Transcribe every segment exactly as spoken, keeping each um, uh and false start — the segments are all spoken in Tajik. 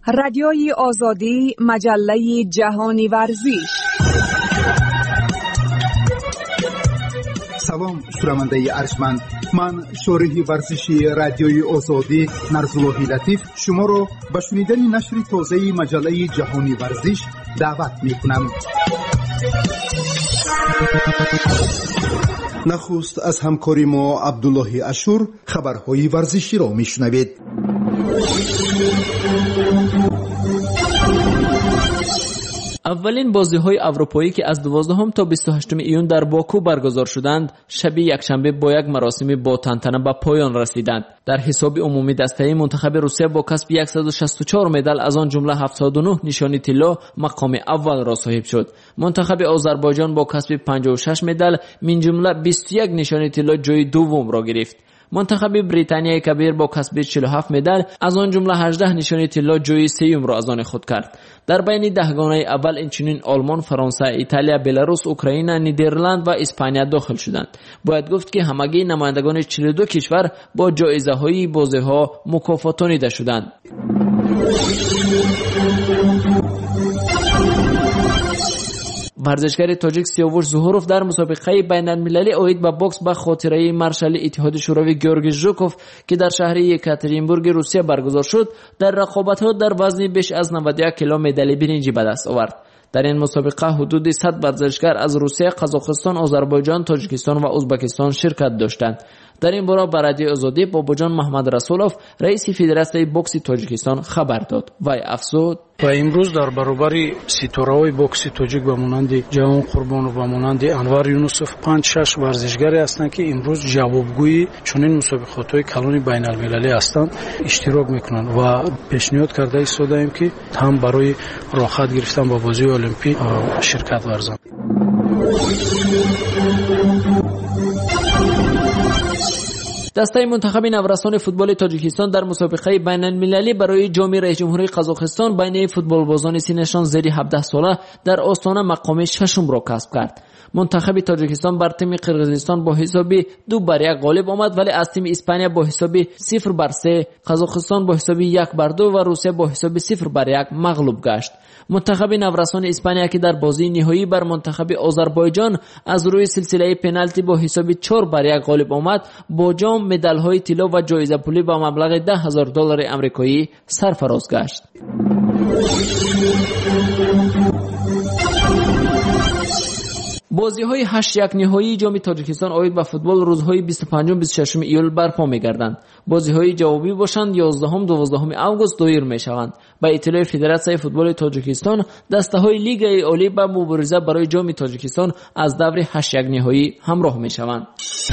رادیوی آزادی، مجله جهانی ورزش. سلام شنونده ارجمند، من شارح ورزشی رادیوی آزادی نرزالله لطیف شما را به شنیدن نشر تازه مجله جهانی ورزش دعوت می‌کنم. نخست از همکاری ما عبدالله اشور خبرهای ورزشی را میشنوید. اولین بازی‌های اروپایی که از دوازدهم تا بیست و هشتم ایون در باکو برگزار شدند، شب یکشنبه با یک مراسم با تنتنه به پایان رسیدند. در حساب عمومی دسته منتخب روسیه با کسب صد و شصت و چهار مدال از آن جمله هفتاد و نه نشانی طلا مقام اول را صاحب شد. منتخب آذربایجان با کسب پنجاه و شش مدال من جمله بیست و یک نشانی طلا جای دوم را گرفت. منتخب بریتانیای کبیر با کسب چهل و هفت مدال از آن جمله هجده نشانی طلا جای سوم را از آن خود کرد. در بین دهگانه اول اینچنین آلمان، فرانسه، ایتالیا، بلاروس، اوکراین، نیدرلند و اسپانیا داخل شدند. باید گفت که همگی نمایندگان چهل و دو کشور با جایزه‌های بازی‌ها مکافاتانیده شدند. ورزشکار تاجیک سیاوش زهوروف در مسابقه بین المللی عاید به بوکس به خاطره مارشال اتحاد شوروی گیورگی ژوکوف که در شهر یکاترینبورگ روسیه برگزار شد، در رقابت‌ها در وزن بیش از نود و یک کیلو مدال برنجی به دست آورد. در این مسابقه حدود صد ورزشکار از روسیه، قزاقستان، آذربایجان، تاجیکستان و ازبکستان شرکت داشتند. در این باره به رادیو آزادی باباجان محمد رسولوف، رئیس فدراسیون بوکس تاجیکستان خبر داد. وی افزود: و امروز در برابر ستاره‌های بوکس تاجیک و مانند جهان قربانو و مانند انور یونسوف پنج شش ورزشکاری هستند که امروز جوابگوی چنین مسابقات‌های کلان بین‌المللی هستند اشتراک میکنند و پیشنهاد کرده ایستادیم که هم برای راحت گرفتن با بازی المپیک شرکت ورزند. دسته منتخب نورسان فوتبال تاجیکستان در مسابقه بین المللی برای جام رئیس جمهوری قزاقستان بین فوتبال بازان سینشان زیر هفده ساله در آستانه مقام ششم را کسب کرد. منتخب تاجیکستان بر تیم قرقیزستان با حساب دو بر یک غالب آمد، ولی از تیم اسپانیا با حساب صفر بر سه، قزاقستان با حساب یک بر دو و روسیه با حساب صفر بر یک مغلوب گشت. منتخب نورسان اسپانیا که در بازی نهایی بر منتخب آذربایجان از روی سلسله پنالتی با حساب چهار بر یک غالب آمد، با جام، مدال‌های طلا و جایزه پولی با مبلغ ده هزار دلار آمریکایی سرفراز گشت. بازی‌های هشت یک نهایی جام تاجیکستان عاید به فوتبال روزهای بیست و پنجم بیست و ششم ایول برپا می‌گردند. بازی‌های جوابی باشند یازدهم دوازدهم آگوست دایر می‌شوند. با اطلاع فدراسیون فوتبال تاجیکستان، دسته‌های لیگ عالی با مبارزه برای جام تاجیکستان از دور هشت یک نهایی همراه می‌شوند.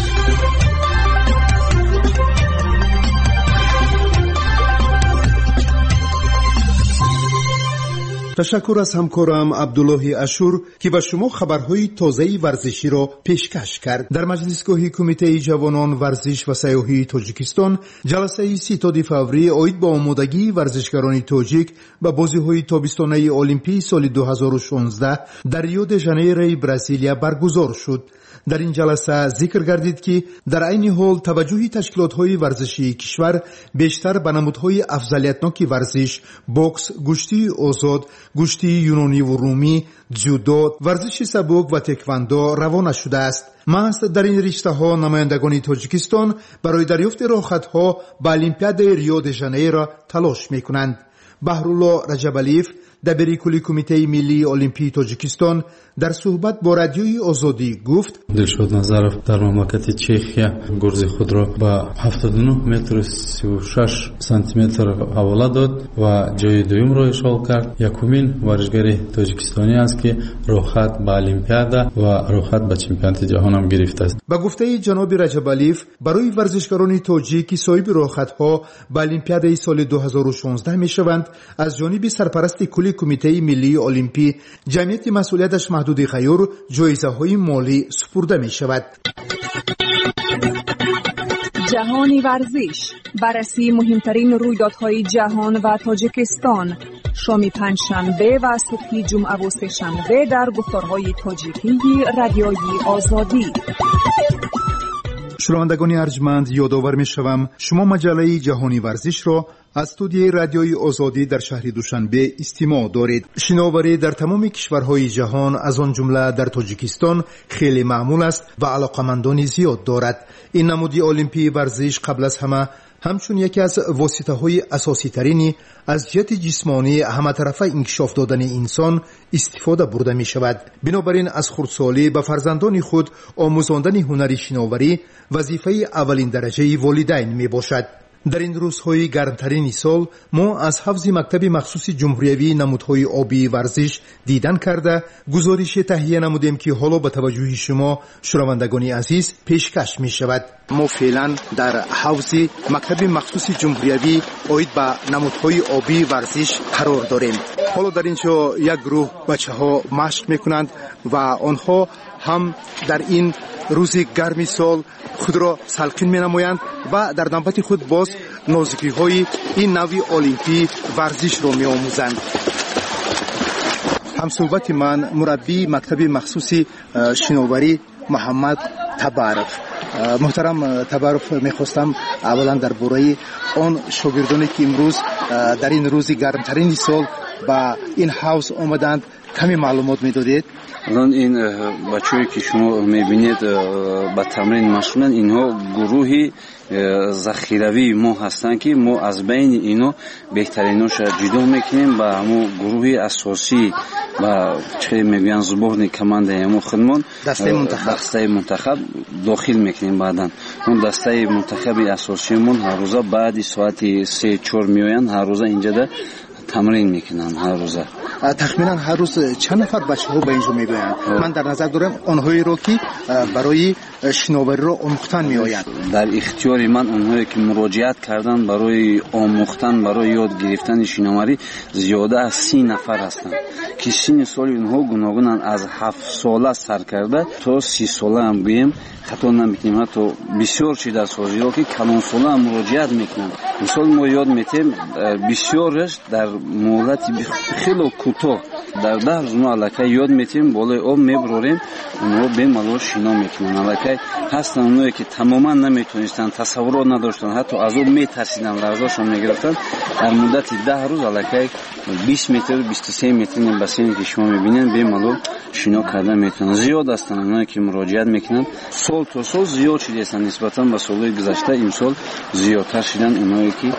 تشکر از همکارم عبدالله اشور که به شما خبرهای تازه ورزشی را پیشکش کرد. در مجلسگاه کمیته جوانان ورزش و سیاحی تاجیکستان جلسه ستاد فوری عاید به آمادگی ورزشکاران تاجیک به بازی‌های تابستانه المپیک سال دو هزار و شانزده در ریو د ژانیرو برزیلیا برگزار شد. در این جلسه ذکر گردید که در عین حال توجه تشکیلات‌های ورزشی کشور بیشتر به نمودهای افضلیتناک ورزش، بوکس، گشتی آزاد، گشتی یونانی و رومی، جودو، ورزش سبک و تکواندو روانه شده است. محض در این رشته‌ها نمایندگان تاجیکستان برای دریافت راحت‌ها به المپیاد ریو د ژانیرو تلاش می‌کنند. بهرالله رجب‌علیف، دبیر کلی کمیته ملی المپیک تاجیکستان، در صحبت با رادیوی آزادی گفت: دلشاد نظرов در مملکت چخیا گرز خود را با هفتاد و نه متر و سی و شش سانتی متر حواله داد و جای دوم را اشغال کرد. یکمین ورزشکار تاجیکستانی است که راحت به المپیاد و راحت به چمپیونات جهان هم گرفته است. با گفته جناب رجب‌علیف، برای ورزشکاران تاجیک صاحب راحت‌ها به المپیاد سال دو هزار و شانزده میشوند، از جانب سرپرست کلی کمیته ملی المپیک جمعیت مسئولیتش محدود غیر جایزه‌های مالی سپرده می‌شود. جهانی ورزش، بررسی مهمترین رویدادهای جهان و تاجیکستان، شام پنجشنبه و صبح جمعه و سه‌شنبه در گفتارهای تاجیکی رادیوی آزادی. شنوندگان ارجمند، یادآور می‌شوم شما مجله جهانی ورزش را از استودیوی رادیوی آزادی در شهر دوشنبه استماع دارید. شناوری در تمام کشورهای جهان از آن جمله در تاجیکستان خیلی معمول است و علاقمندان زیاد دارد. این نمودی المپی ورزش قبل از همه همچون یکی از واسطه‌های اساسی ترینی از جهت جسمانی همه طرفه انکشاف دادن انسان استفاده برده می شود. بنابراین از خردسالی به فرزندان خود آموزاندن هنر شناوری وظیفه اولین درجه والدین می باشد. در این روزهای گرمترین سال ما از حفظ مکتب مخصوص جمهوریوی نمودهای آبی ورزش دیدن کرده گزارش تهیه نمودیم که حالا به توجه شما شنوندگان عزیز پیشکش می شود. ما فعلا در حوض مکتب مخصوص جمهوریوی آید به نمودهای آبی ورزش قرار داریم. حالا در اینجا یک گروه بچه ها مشق می کنند و آنها هم در این روز گرمی سال خود را سلقین می نمایند و در نوبت خود باز نازکی های این نوع المپی ورزش را می آموزند. همصحبت من مربی مکتب مخصوص شناوری محمد تبارف. محترم تبارف، میخواستم اولا در باره آن شاگردانی که امروز در این روز گرمترین سال با این حوض آمدند کمی معلومات میدادید؟ الان این بچه‌ای که شما میبینید با تمرین مشغولن، اینها گروهی ذخیروی ما هستند که ما از بین اینو بهتریناش جدا میکنیم و همون گروهی اساسی و چه میگن زبان کمانده همون خودمون دسته منتخب دسته منتخب داخل میکنیم. بعداً اون دسته منتخب اساسیمون هر روز بعد ساعت سه چهار میآیند، هر روز اینجا ده تمرین میکنن. هر روز تخمینا هر روز چند نفر بچه‌ها به اینجا میگویند؟ من در نظر دارم آنهایی رو که برای شناوری را آموختن میآیند. در اختیار من اونهایی که مراجعت کردن برای آموختن، برای یاد گرفتن شناوری زیاده از سی نفر هستند که سن سال اونها گوناگونن، از هفت ساله سر کرده تا سی ساله هم گویم خطا نمیکنیم. حتی بسیار چیز در سازی رو که کلان ساله هم مراجعت میکنن. مثال ما یاد میتیم بسیارش در مهلت خیلی کوتاه در ده روز ما علاقه یاد میتیم بالای آب میبراریم، اونها به ملال شنا میکنن. علاقه هستن اونایی که تماما نمیتونستن، تصورات نداشتن، حتی از آب میترسیدن، لرزاشون میگرفتن. در مدت ده روز علاقه بیست متر بیست و سه متر بسینی که شما میبینین به ملال شنا کردن میتونن. زیاد هستن اونایی که مراجعت میکنن، سال تا سال زیاد شده هستن نسبتا به سالهای گذشته. امسال زیادتر شدن اونایی که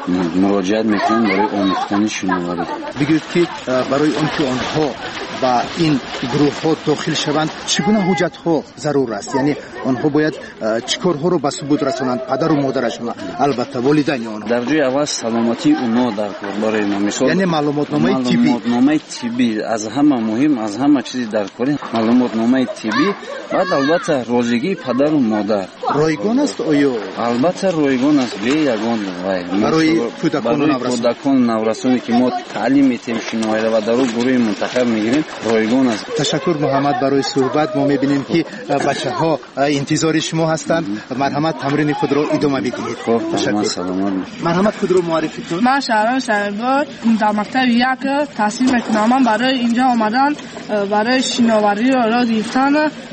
مراجعت میکنن برای آموختن شناوری. بگید که برای آنکه آنها با این گروه ها داخل شوند چگونه حجت ها ضرور است؟ یعنی آنها باید چیکارها رو به ثبوت رسانند؟ پدر و مادرشون، البته والدین آنها. در جای اول سلامتی اونها در کار برای ما. مثال یعنی معلومات نامه طبی. معلومات نامه طبی از همه مهم، از همه چیز در کار معلومات نامه طبی. بعد البته رازیگی پدر و مادر رایگان است آیا؟ البته رایگان است، به یگان برای کودکان و کودکان نورسانی که ما تعلیم میتیم شناوری و در اون گروه منتخب میگیریم رایگان است. تشکر محمد برای صحبت. ما میبینیم که بچه ها انتظار شما هستند. مرحمت تمرین خود رو ادامه بدهید. خب تشکر. سلامت. مرحمت خود رو معرفی کن. من شهرام شهربار در مکتب یک تحصیل میکنم. برای اینجا آمدن برای شناوری را گرفتن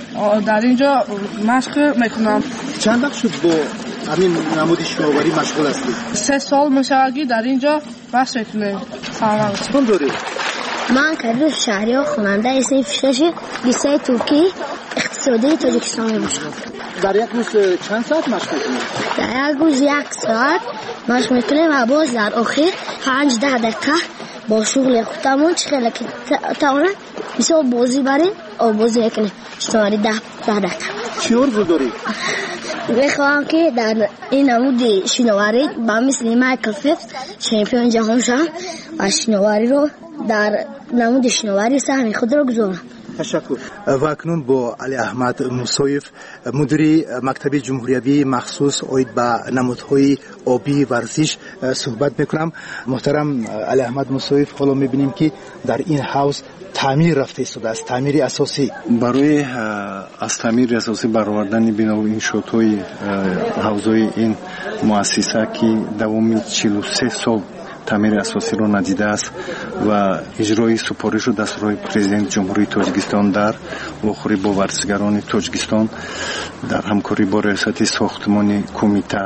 در اینجا مشق میکنم. چند وقت شد با همین نمود شناوری مشغول هستید؟ سه سال میشه در اینجا مشق میکنم. سلام. چطور داری؟ من کدو شهریار خواننده اسم فیشش لیسه ترکی اقتصادی تاجیکستان میشم. در یک روز چند ساعت مشق میکنید؟ در یک روز یک ساعت مشق میکنیم و باز در آخر پنج ده دقیقه با شغل خودمون چخیلی که تاونه مثل بازی بریم و بازی میکنیم شناوری ده ده دقیقه. چی آرزو داری؟ میخواهم که در این نمود شناوری با مثل مایکل فیلپس چمپیون جهان شم و شناوری رو در نمود شناوری سهم خود را گذارم. تشکر. و اکنون با علی احمد موسویف مدیر مکتب جمهوریوی مخصوص اوید به نمودهای آبی ورزش صحبت میکنم. محترم علی احمد موسویف، حالا میبینیم که در این حوض تعمیر رفته شده است، تعمیر اساسی. برای از تعمیر اساسی برآوردن بنا و انشاءهای حوضهای این مؤسسه که دوام چهل و سه سال تعمیر اساسی رو ندیده است و اجرای سپارش و دستورهای پرزیدنت جمهوری تاجیکستان در واخوری با ورزشگران تاجیکستان در همکاری با ریاست ساختمان کمیته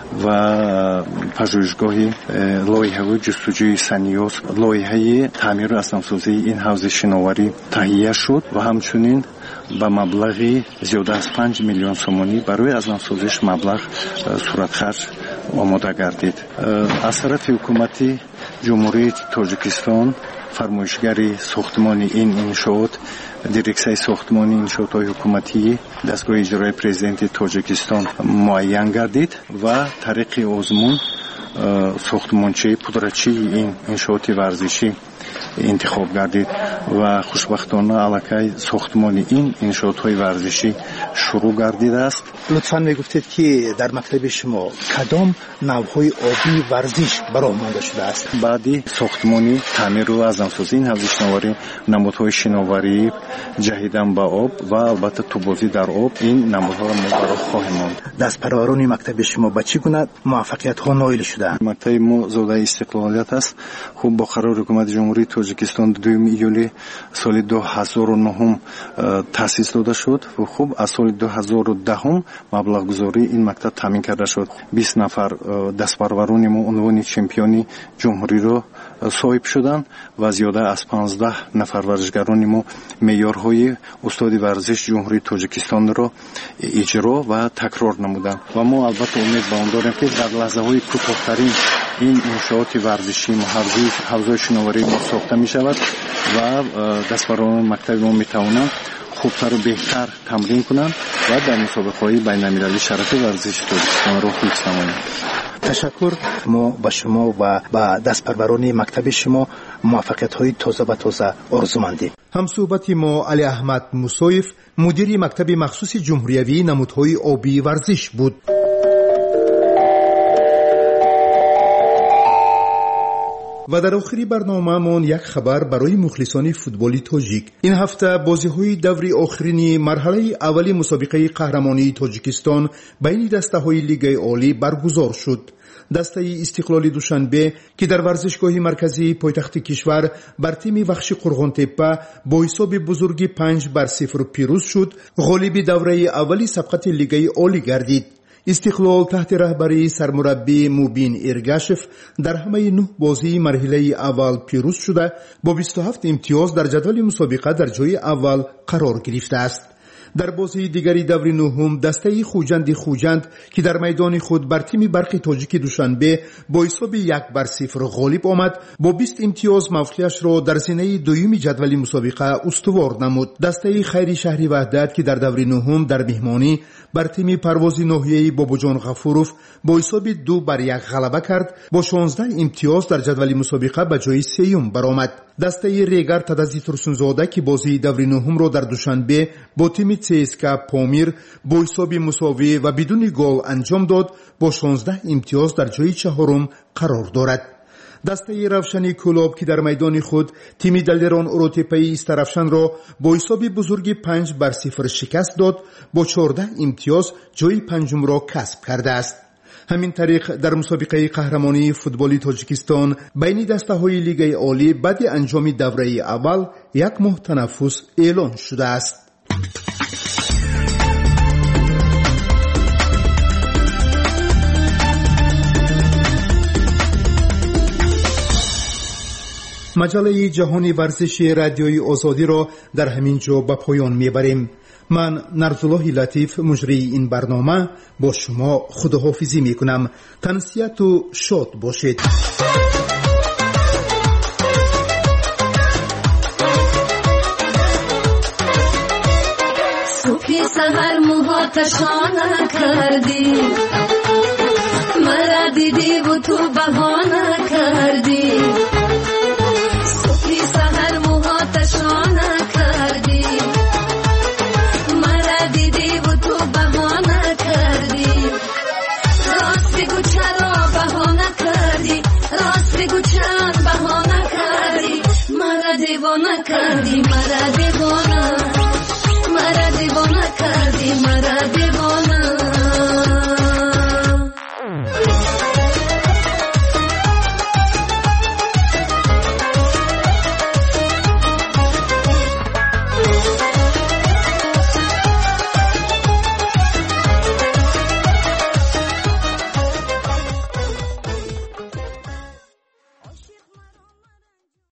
ва пажӯҳишгоҳи лоиҳаву ҷустуҷӯи саниёс лоиҳаи таъмиру асномсозии ин ҳавзи шиноварӣ таҳия шуд ва ҳамчунин ба маблағи зиёда аз панҷ миллион сомонӣ барои азномсозиш маблағ суратхарҷ омода гардид. аз тарафи ҳукумати ҷумҳурии Тоҷикистон фармоишгари сохтмони ин иншоот дирексияи сохтмони иншоотҳои ҳукуматӣ дастгоҳи иҷроии президенти Тоҷикистон муайян гардид ва тариқи озмун сохтмончаи пудратчии ин иншооти варзишӣ интихоб гардид ва хушбахтона аллакай сохтмони ин иншоотҳои варзишӣ шурӯъ гардидааст. лутфан мегуфтед ки дар мактаби шумо кадом навъҳои обии варзиш бароҳ монда шудааст? баъди сохтмони таъмиру азномсозӣ ин ҳавзи шиноварӣ намудҳои шиноварӣ, ҷаҳидан ба об ва албатта тубозӣ дар об, ин намудҳоро мо бароҳ хоҳем монд. дастпарварони мактаби шумо ба чӣ гуна муваффақиятҳо ноил шудаанд? мактаби мо зодаи истиқлолият аст. хуб бо қарори ҳукумати ҷумҳурии Тоҷикистон дуюми июли соли ду ҳазору нӯҳум таъсис дода шуд. хуб аз соли ду ҳазору даҳум маблағгузории ин мактаб таъмин карда шуд. бист нафар дастпарварони мо унвони чемпиони ҷумҳуриро соҳиб шуданд ва зиёда аз панздаҳ нафар варзишгарони мо меъёрҳои устоди варзиш ҷумҳурии Тоҷикистонро иҷро ва такрор намуданд ва мо албатта умед ба он дорем ки дар лаҳзаҳои кӯтоҳтарин ин иншооти варзишӣ ҳавзои шиноварӣ мо сохта мешавад ва дастпарварони мактаби мо метавонанд хубтару беҳтар тамрин кунанд ва дар мусобиқаҳои байналмилалии шарафи варзиши Тоҷикистонро ҳифз намоянд. ташаккур. мо ба шумо ва ба дастпарварони мактаби шумо муваффақиятҳои тоза ва тоза орзумандем. ҳамсӯҳбати мо Али Аҳмад Мусоев, мудири мактаби махсуси ҷумҳуриявии намудҳои обии варзиш буд. ва дар охири барномаамон як хабар барои мухлисони футболи тоҷик. ин ҳафта бозиҳои даври охирини марҳалаи аввали мусобиқаи қаҳрамонии Тоҷикистон байни дастаҳои Лигаи олӣ баргузор шуд. дастаи Истиқлоли Душанбе ки дар варзишгоҳи марказии пойтахти кишвар бар тими Вахши Қурғонтеппа бо ҳисоби бузурги панҷ бар сифр пирӯз шуд, ғолиби давраи аввали сабқати Лигаи олӣ гардид. истиқлол таҳти раҳбарии сармураббии Мубин Эргашев дар ҳамаи нӯҳ бозии марҳилаи аввал пирӯз шуда, бо бисту ҳафт имтиёз дар ҷадвали мусобиқа дар ҷойи аввал қарор гирифтааст. дар бозии дигари даври нӯҳум дастаи Хуҷанди Хуҷанд ки дар майдони худ бар тими Барқи Тоҷики Душанбе бо ҳисоби як бар сифр ғолиб омад, бо бист имтиёз мавқеашро дар зинаи дуюми ҷадвали мусобиқа устувор намуд. дастаи Хайри Шаҳри Ваҳдат ки дар даври нӯҳум дар меҳмонӣ бар тими Парвози ноҳияи Бобоҷон Ғафуров бо ҳисоби ду бар як ғалаба кард, бо шонздаҳ имтиёз дар ҷадвали мусобиқа ба ҷои сеюм баромад. дастаи Регар Тадази Турсунзода ки бозии даври нӯҳумро дар Душанбе бо тими ЦСКА Помир бо ҳисоби мусовӣ ва бидуни гол анҷом дод, бо шонздаҳ имтиёз дар ҷои чаҳорум қарор дорад. дастаи Равшани Кӯлоб ки дар майдони худ тими Далерон Уротепаи Истаравшанро бо ҳисоби бузурги панҷ бар сифр шикаст дод, бо чордаҳ имтиёз ҷои панҷумро касб кардааст. ҳамин тариқ дар мусобиқаи қаҳрамонии футболи Тоҷикистон байни дастаҳои Лигаи олӣ баъди анҷоми давраи аввал як моҳ танаффус эълон шудааст. маҷалаи ҷаҳони варзиши радиои озодиро дар ҳамин ҷо ба поён мебарем. ман Нарзуллоҳи Латиф, муҷрии ин барнома, бо шумо худоҳофизӣ мекунам. тансияту шод бошед. صبحی سحر موهاتشانه کردی، مرا دیدی و تو بهانه کردی. صبحی سحر موهاتشانه کردی، مرا دیدی و تو بهانه کردی. راست بگو چرا بهانه کردی، راست بگو چند بهانه کردی. مرا دیوانه کردی،